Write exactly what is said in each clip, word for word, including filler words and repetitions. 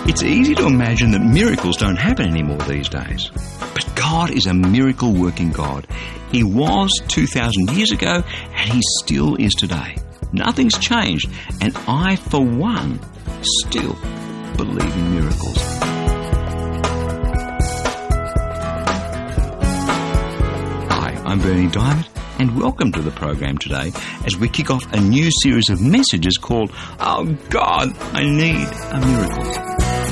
It's easy to imagine that miracles don't happen anymore these days. But God is a miracle-working God. He was two thousand years ago, and He still is today. Nothing's changed, and I, for one, still believe in miracles. Hi, I'm Bernie Diamond, and welcome to the program today as we kick off a new series of messages called, Oh God, I Need a Miracle.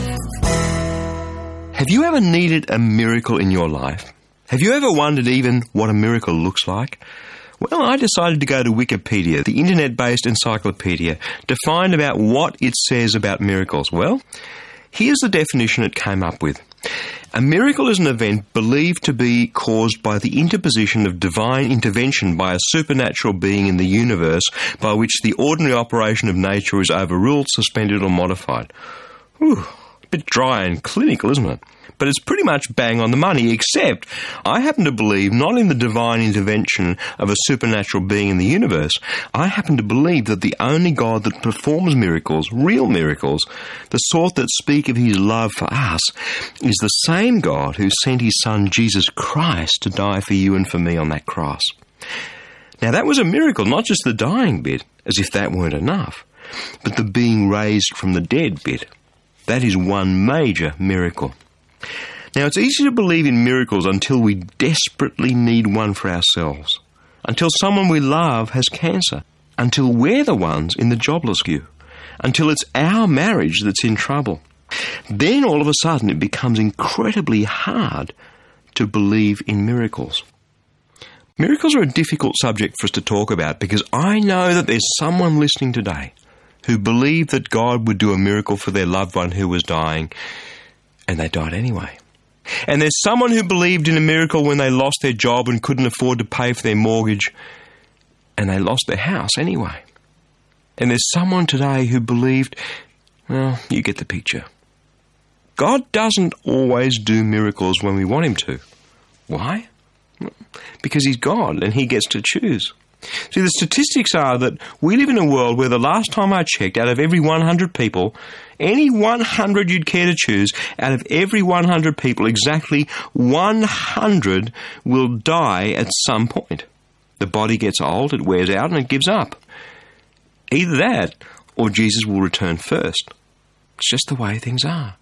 Have you ever needed a miracle in your life? Have you ever wondered even what a miracle looks like? Well, I decided to go to Wikipedia, the internet-based encyclopedia, to find out what it says about miracles. Well, here's the definition it came up with. A miracle is an event believed to be caused by the interposition of divine intervention by a supernatural being in the universe by which the ordinary operation of nature is overruled, suspended or modified. Whew. Bit dry and clinical, isn't it? But it's pretty much bang on the money, except I happen to believe not in the divine intervention of a supernatural being in the universe. I happen to believe that the only God that performs miracles, real miracles, the sort that speak of His love for us, is the same God who sent His Son Jesus Christ to die for you and for me on that cross. Now that was a miracle, not just the dying bit, as if that weren't enough, but the being raised from the dead bit. That is one major miracle. Now, it's easy to believe in miracles until we desperately need one for ourselves, until someone we love has cancer, until we're the ones in the jobless queue, until it's our marriage that's in trouble. Then, all of a sudden, it becomes incredibly hard to believe in miracles. Miracles are a difficult subject for us to talk about because I know that there's someone listening today who believed that God would do a miracle for their loved one who was dying, and they died anyway. And there's someone who believed in a miracle when they lost their job and couldn't afford to pay for their mortgage, and they lost their house anyway. And there's someone today who believed, well, you get the picture. God doesn't always do miracles when we want Him to. Why? Because He's God and He gets to choose. See, the statistics are that we live in a world where the last time I checked, out of every one hundred people, any one hundred you'd care to choose, out of every one hundred people, exactly one hundred will die at some point. The body gets old, it wears out, and it gives up. Either that, or Jesus will return first. It's just the way things are.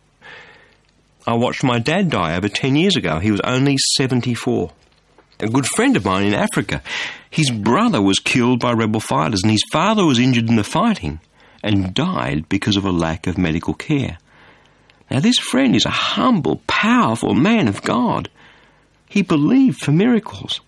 I watched my dad die over ten years ago. He was only seventy-four. A good friend of mine in Africa, his brother was killed by rebel fighters and his father was injured in the fighting and died because of a lack of medical care. Now this friend is a humble, powerful man of God. He believed for miracles.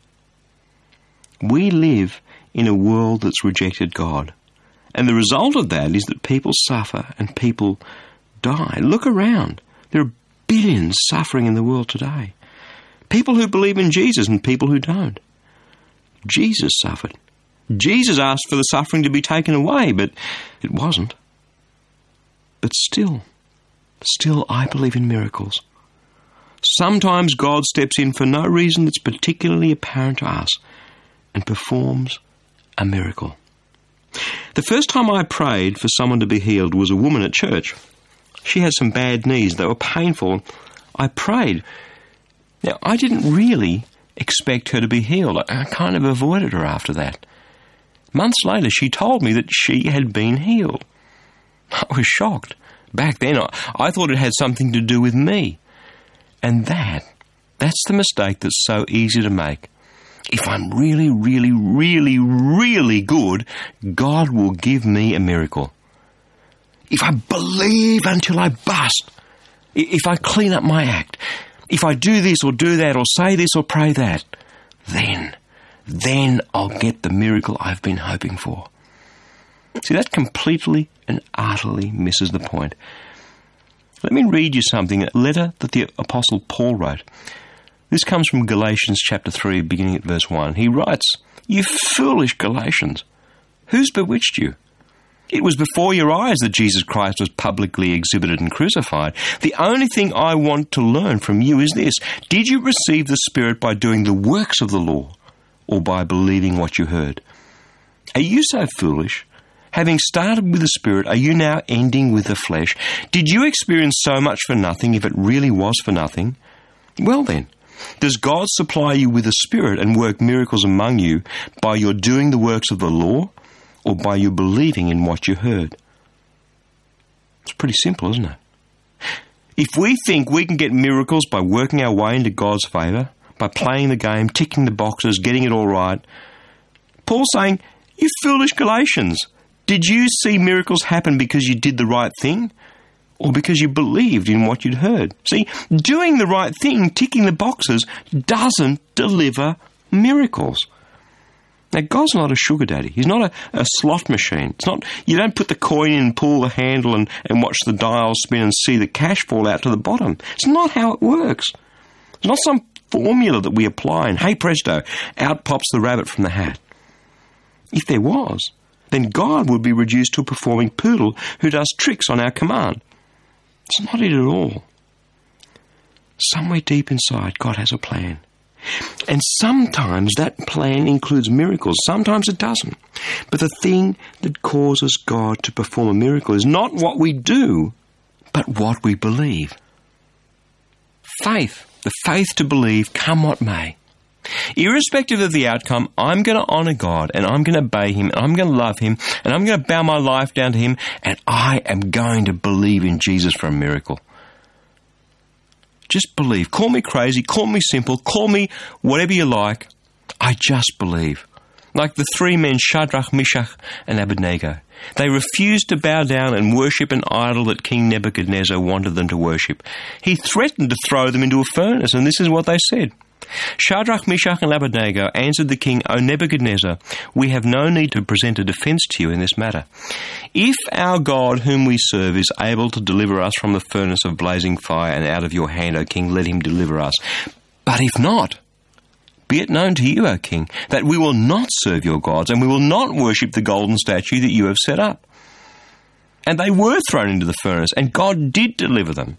We live in a world that's rejected God. And the result of that is that people suffer and people die. Look around. There are billions suffering in the world today. People who believe in Jesus and people who don't. Jesus suffered. Jesus asked for the suffering to be taken away, but it wasn't. But still, still I believe in miracles. Sometimes God steps in for no reason that's particularly apparent to us and performs a miracle. The first time I prayed for someone to be healed was a woman at church. She had some bad knees. They were painful. I prayed. Now, I didn't really expect her to be healed. I kind of avoided her after that. Months later, she told me that she had been healed. I was shocked. Back then, I, I thought it had something to do with me. And that, that's the mistake that's so easy to make. If I'm really, really, really, really good, God will give me a miracle. If I believe until I bust, if I clean up my act, if I do this or do that or say this or pray that, then, then I'll get the miracle I've been hoping for. See, that completely and utterly misses the point. Let me read you something, a letter that the Apostle Paul wrote. This comes from Galatians chapter three, beginning at verse one. He writes, "You foolish Galatians, who's bewitched you? It was before your eyes that Jesus Christ was publicly exhibited and crucified. The only thing I want to learn from you is this. Did you receive the Spirit by doing the works of the law or by believing what you heard? Are you so foolish? Having started with the Spirit, are you now ending with the flesh? Did you experience so much for nothing if it really was for nothing? Well then, does God supply you with the Spirit and work miracles among you by your doing the works of the law or by you believing in what you heard? It's pretty simple, isn't it? If we think we can get miracles by working our way into God's favour, by playing the game, ticking the boxes, getting it all right, Paul's saying, you foolish Galatians, did you see miracles happen because you did the right thing or because you believed in what you'd heard? See, doing the right thing, ticking the boxes, doesn't deliver miracles. Now, God's not a sugar daddy. He's not a, a slot machine. It's not, you don't put the coin in, pull the handle and, and watch the dial spin and see the cash fall out to the bottom. It's not how it works. It's not some formula that we apply and, hey presto, out pops the rabbit from the hat. If there was, then God would be reduced to a performing poodle who does tricks on our command. It's not it at all. Somewhere deep inside, God has a plan. And sometimes that plan includes miracles. Sometimes it doesn't. But the thing that causes God to perform a miracle is not what we do, but what we believe. Faith. The faith to believe, come what may. Irrespective of the outcome, I'm going to honour God and I'm going to obey Him and I'm going to love Him and I'm going to bow my life down to Him and I am going to believe in Jesus for a miracle. Just believe. Call me crazy, call me simple, call me whatever you like. I just believe. Like the three men, Shadrach, Meshach and Abednego. They refused to bow down and worship an idol that King Nebuchadnezzar wanted them to worship. He threatened to throw them into a furnace, and this is what they said. Shadrach, Meshach and Abednego answered the king, O Nebuchadnezzar, we have no need to present a defence to you in this matter. If our God whom we serve is able to deliver us from the furnace of blazing fire and out of your hand, O king, let him deliver us. But if not, be it known to you, O king, that we will not serve your gods and we will not worship the golden statue that you have set up. And they were thrown into the furnace, and God did deliver them.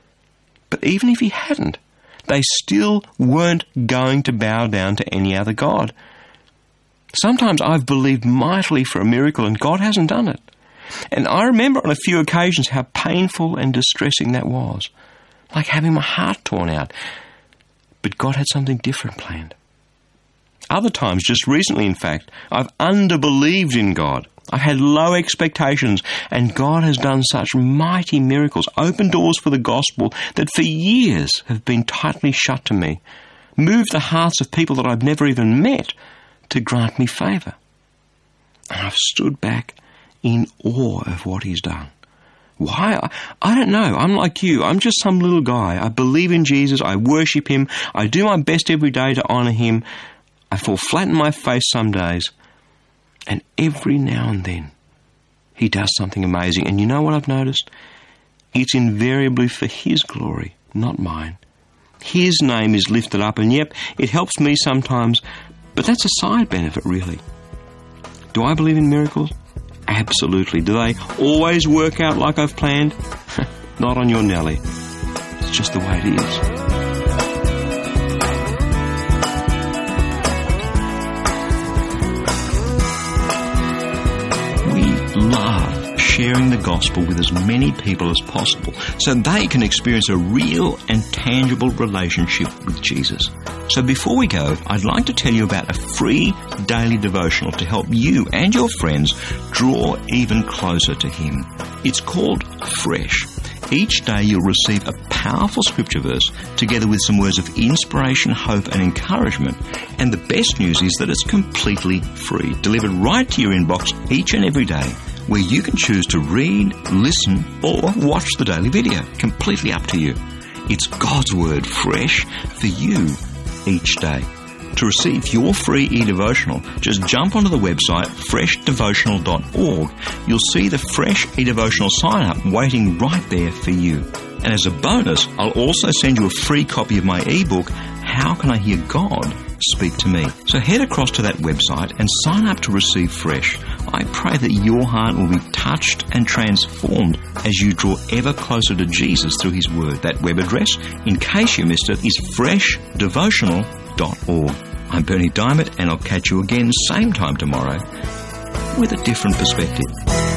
But even if he hadn't, they still weren't going to bow down to any other god. Sometimes I've believed mightily for a miracle and God hasn't done it. And I remember on a few occasions how painful and distressing that was. Like having my heart torn out. But God had something different planned. Other times, just recently in fact, I've underbelieved in God. I've had low expectations, and God has done such mighty miracles, opened doors for the gospel that for years have been tightly shut to me, moved the hearts of people that I've never even met to grant me favour. And I've stood back in awe of what he's done. Why? I, I don't know. I'm like you. I'm just some little guy. I believe in Jesus. I worship him. I do my best every day to honour him. I fall flat in my face some days. And every now and then, he does something amazing. And you know what I've noticed? It's invariably for his glory, not mine. His name is lifted up, and yep, it helps me sometimes, but that's a side benefit, really. Do I believe in miracles? Absolutely. Do they always work out like I've planned? Not on your Nelly. It's just the way it is. Love sharing the gospel with as many people as possible so they can experience a real and tangible relationship with Jesus. So before we go, I'd like to tell you about a free daily devotional to help you and your friends draw even closer to him. It's called Fresh. Each day you'll receive a powerful scripture verse together with some words of inspiration, hope and encouragement. And the best news is that it's completely free, delivered right to your inbox each and every day, where you can choose to read, listen or watch the daily video. Completely up to you. It's God's Word fresh for you each day. To receive your free e-devotional, just jump onto the website fresh devotional dot org. You'll see the Fresh e-devotional sign-up waiting right there for you. And as a bonus, I'll also send you a free copy of my ebook, How Can I Hear God Speak to Me? So head across to that website and sign up to receive Fresh. I pray that your heart will be touched and transformed as you draw ever closer to Jesus through his word. That web address, in case you missed it, is fresh devotional dot org. I'm Bernie Diamond, and I'll catch you again same time tomorrow with a different perspective.